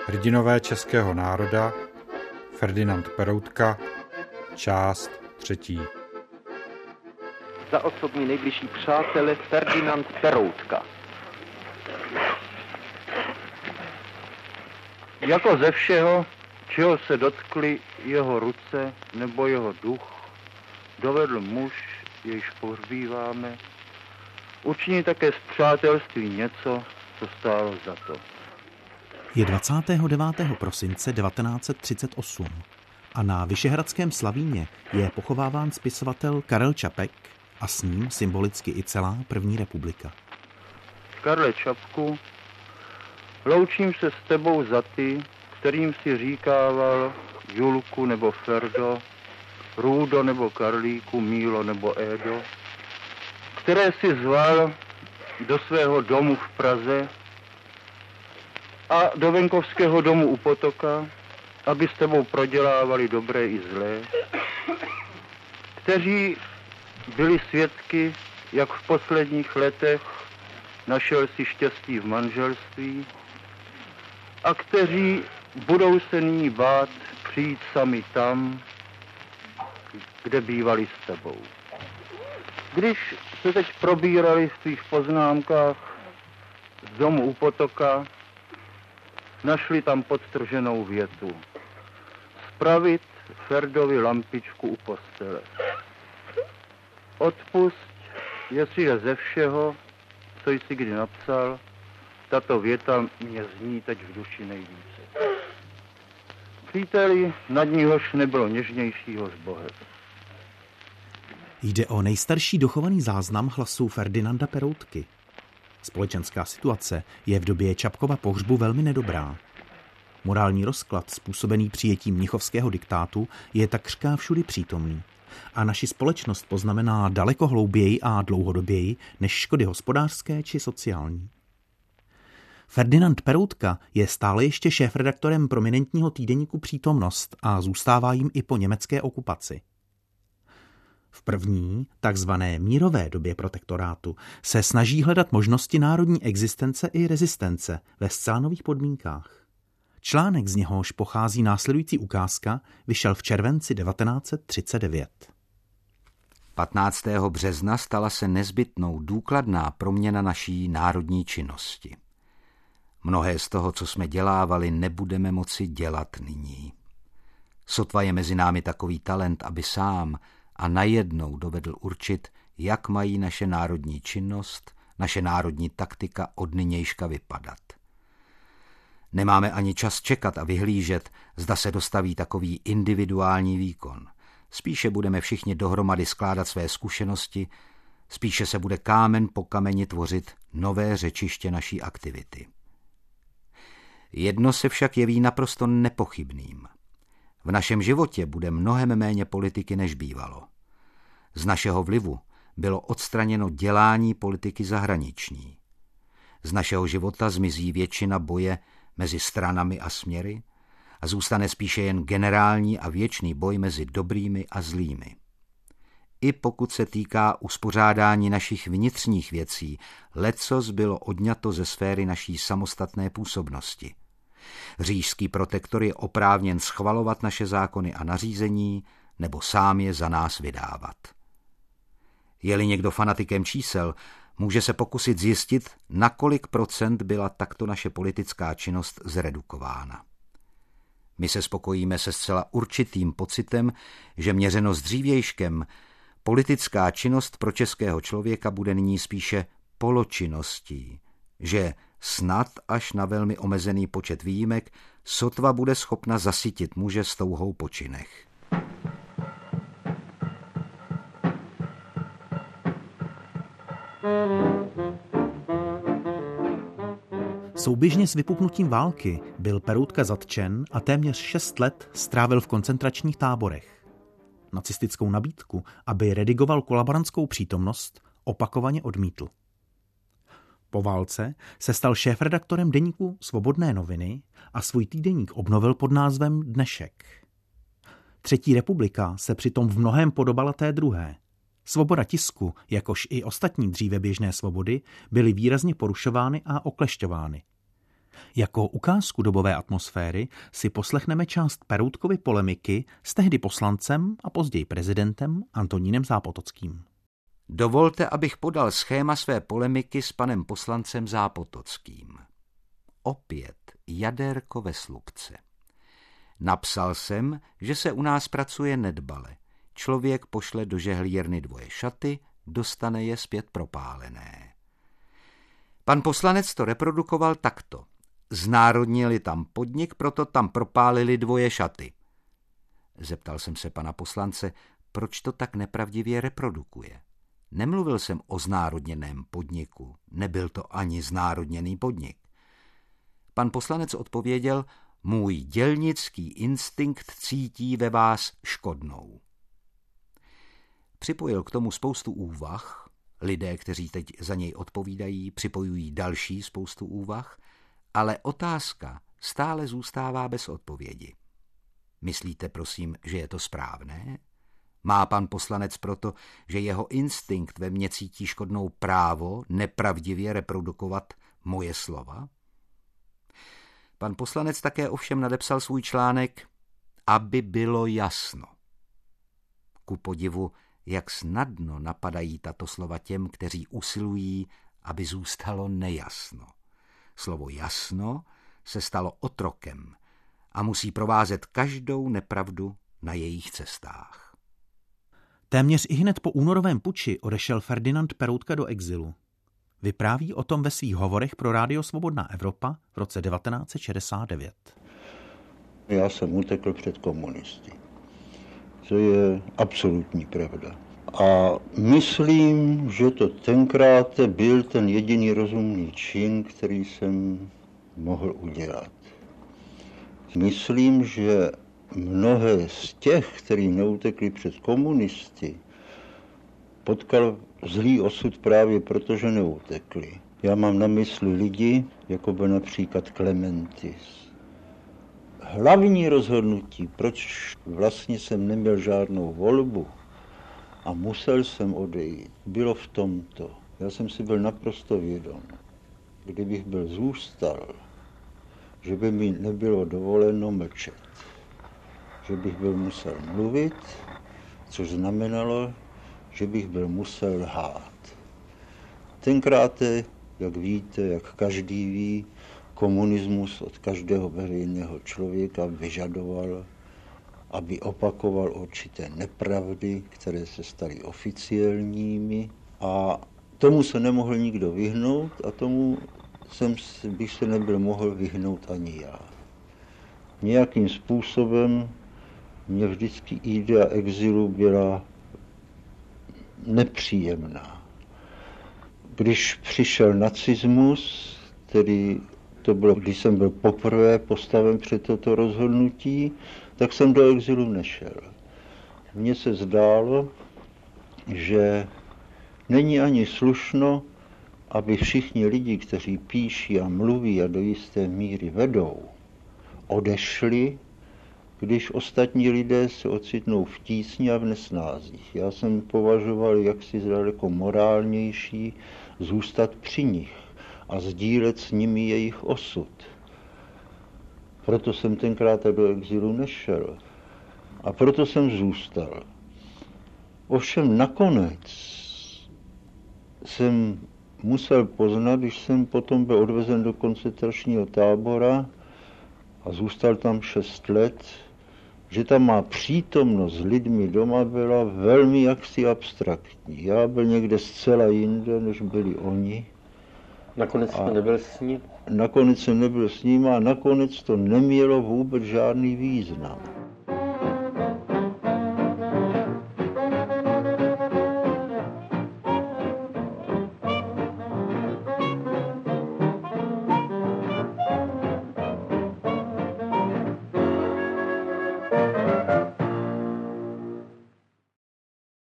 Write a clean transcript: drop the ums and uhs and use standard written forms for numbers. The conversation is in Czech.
Hrdinové českého národa, Ferdinand Peroutka, část 3. Za osobní nejbližší přátele Ferdinand Peroutka. Jako ze všeho, čeho se dotkly jeho ruce nebo jeho duch, dovedl muž, jejž pohřbíváme, učinit také z přátelství něco, co stálo za to. Je 29. prosince 1938 a na Vyšehradském Slavíně je pochováván spisovatel Karel Čapek a s ním symbolicky i celá první republika. Karle Čapku, loučím se s tebou za ty, kterým si říkával Julku nebo Ferdo, Růdo nebo Karlíku, Mílo nebo Édo, které si zval do svého domu v Praze a do venkovského domu u potoka, aby s tebou prodělávali dobré i zlé, kteří byli svědky, jak v posledních letech našel si štěstí v manželství a kteří budou se nyní bát přijít sami tam, kde bývali s tebou. Když se teď probírali v tvých poznámkách z domu u potoka, našli tam podtrženou větu. Spravit Ferdovi lampičku u postele. Odpusť, jestliže ze všeho, co jsi kdy napsal, tato věta mě zní teď v duši nejvíce. Příteli, nad níhož nebylo něžnějšího zbohet. Jde o nejstarší dochovaný záznam hlasu Ferdinanda Peroutky. Společenská situace je v době Čapkova pohřbu velmi nedobrá. Morální rozklad způsobený přijetím mnichovského diktátu je takřka všudy přítomný a naši společnost poznamená daleko hlouběji a dlouhodoběji než škody hospodářské či sociální. Ferdinand Peroutka je stále ještě šéfredaktorem prominentního týdeníku Přítomnost a zůstává jim i po německé okupaci. V první, takzvané mírové době protektorátu, se snaží hledat možnosti národní existence i rezistence ve zcela nových podmínkách. Článek, z něhož pochází následující ukázka, vyšel v červenci 1939. 15. března stala se nezbytnou důkladná proměna naší národní činnosti. Mnohé z toho, co jsme dělávali, nebudeme moci dělat nyní. Sotva je mezi námi takový talent, aby sám a najednou dovedl určit, jak mají naše národní činnost, naše národní taktika od nynějška vypadat. Nemáme ani čas čekat a vyhlížet, zda se dostaví takový individuální výkon. Spíše budeme všichni dohromady skládat své zkušenosti, spíše se bude kámen po kameni tvořit nové řečiště naší aktivity. Jedno se však jeví naprosto nepochybným. V našem životě bude mnohem méně politiky, než bývalo. Z našeho vlivu bylo odstraněno dělání politiky zahraniční. Z našeho života zmizí většina boje mezi stranami a směry a zůstane spíše jen generální a věčný boj mezi dobrými a zlými. I pokud se týká uspořádání našich vnitřních věcí, lecos bylo odňato ze sféry naší samostatné působnosti. Říšský protektor je oprávněn schvalovat naše zákony a nařízení nebo sám je za nás vydávat. Je-li někdo fanatikem čísel, může se pokusit zjistit, na kolik procent byla takto naše politická činnost zredukována. My se spokojíme se zcela určitým pocitem, že měřeno s dřívějškem, politická činnost pro českého člověka bude nyní spíše poločinností, že snad až na velmi omezený počet výjimek sotva bude schopna zasytit muže s touhou po činech. Souběžně s vypuknutím války byl Peroutka zatčen a téměř 6 let strávil v koncentračních táborech. Nacistickou nabídku, aby redigoval kolaborantskou Přítomnost, opakovaně odmítl. Po válce se stal šéfredaktorem deníku Svobodné noviny a svůj týdeník obnovil pod názvem Dnešek. Třetí republika se přitom v mnohém podobala té druhé. Svoboda tisku, jakož i ostatní dříve běžné svobody, byly výrazně porušovány a oklešťovány. Jako ukázku dobové atmosféry si poslechneme část Peroutkovy polemiky s tehdy poslancem a později prezidentem Antonínem Zápotockým. Dovolte, abych podal schéma své polemiky s panem poslancem Zápotockým. Opět jaderko ve slupce. Napsal jsem, že se u nás pracuje nedbale. Člověk pošle do žehlírny 2 šaty, dostane je zpět propálené. Pan poslanec to reprodukoval takto. Znárodnili tam podnik, proto tam propálili 2 šaty. Zeptal jsem se pana poslance, proč to tak nepravdivě reprodukuje. Nemluvil jsem o znárodněném podniku, nebyl to ani znárodněný podnik. Pan poslanec odpověděl, můj dělnický instinkt cítí ve vás škodnou. Připojil k tomu spoustu úvah, lidé, kteří teď za něj odpovídají, připojují další spoustu úvah, ale otázka stále zůstává bez odpovědi. Myslíte, prosím, že je to správné? Má pan poslanec proto, že jeho instinkt ve mně cítí škodnou právo nepravdivě reprodukovat moje slova? Pan poslanec také ovšem nadepsal svůj článek, aby bylo jasno. Ku podivu, jak snadno napadají tato slova těm, kteří usilují, aby zůstalo nejasno. Slovo jasno se stalo otrokem a musí provázet každou nepravdu na jejich cestách. Téměř ihned po únorovém puči odešel Ferdinand Peroutka do exilu. Vypráví o tom ve svých hovorech pro Rádio Svobodná Evropa v roce 1969. Já jsem utekl před komunisty. To je absolutní pravda. A myslím, že to tenkrát byl ten jediný rozumný čin, který jsem mohl udělat. Myslím, že mnohé z těch, kteří neutekli před komunisty, potkal zlý osud právě proto, že neutekli. Já mám na mysli lidi, jako byl například Klementis. Hlavní rozhodnutí, proč vlastně jsem neměl žádnou volbu a musel jsem odejít, bylo v tomto. Já jsem si byl naprosto vědom. Kdybych byl zůstal, že by mi nebylo dovoleno mlčet. Že bych byl musel mluvit, což znamenalo, že bych byl musel lhát. Tenkrát, jak víte, jak každý ví, komunismus od každého veřejného člověka vyžadoval, aby opakoval určité nepravdy, které se staly oficiálními, a tomu se nemohl nikdo vyhnout a tomu bych se nebyl mohl vyhnout ani já. Nějakým způsobem mě vždycky idea exilu byla nepříjemná. Když přišel nacismus, tedy to bylo, když jsem byl poprvé postaven před toto rozhodnutí, tak jsem do exilu nešel. Mně se zdálo, že není ani slušno, aby všichni lidi, kteří píší a mluví a do jisté míry vedou, odešli, když ostatní lidé se ocitnou v tísni a v nesnázích. Já jsem považoval jaksi daleko morálnější zůstat při nich a sdílet s nimi jejich osud. Proto jsem tenkrát do exilu nešel a proto jsem zůstal. Ovšem nakonec jsem musel poznat, když jsem potom byl odvezen do koncentračního tábora a zůstal tam 6 let, že tam má přítomnost s lidmi doma byla velmi jaksi abstraktní. Já byl někde zcela jinde, než byli oni. Nakonec jste nebyl s ním? Nakonec jsem nebyl s ním a nakonec to nemělo vůbec žádný význam.